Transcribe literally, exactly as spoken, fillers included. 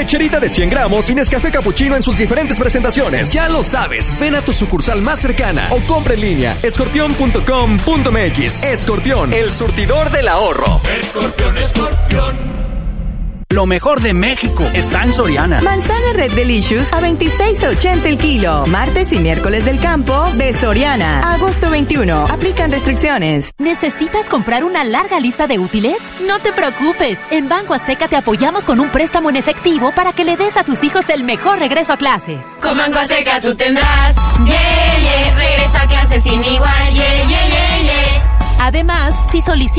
lecherita de cien gramos y Nescafé Cappuccino en sus diferentes presentaciones. Ya lo sabes, ven a tu sucursal más cercana o compra en línea escorpión punto com punto m x. Escorpión, el surtidor del ahorro. Escorpión, escorpión. Lo mejor de México está en Soriana. Manzana Red Delicious a veintiséis ochenta el kilo. Martes y miércoles del campo de Soriana. Agosto veintiuno. Aplican restricciones. ¿Necesitas comprar una larga lista de útiles? No te preocupes. En Banco Azteca te apoyamos con un préstamo en efectivo para que le des a tus hijos el mejor regreso a clases. Con Banco Azteca tú tendrás. Yeah, yeah. Regreso a clases sin igual. Yeah, yeah, yeah, yeah. Además, si solicitas